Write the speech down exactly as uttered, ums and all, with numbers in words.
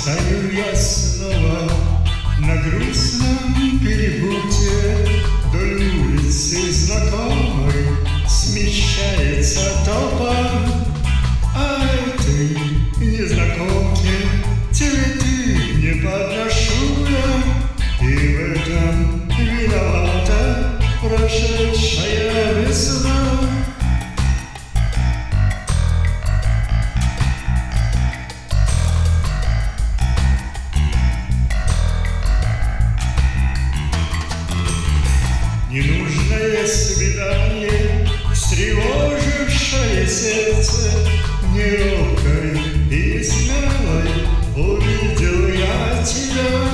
Стою я снова на грустном перепутье, вдоль улицы знакомой смещается топот. А этой незнакомке цветы не подношу я, и в этом виновата прошедшая весна. Ненужное свидание, встревожившее сердце, неробкой и смелой увидел я тебя.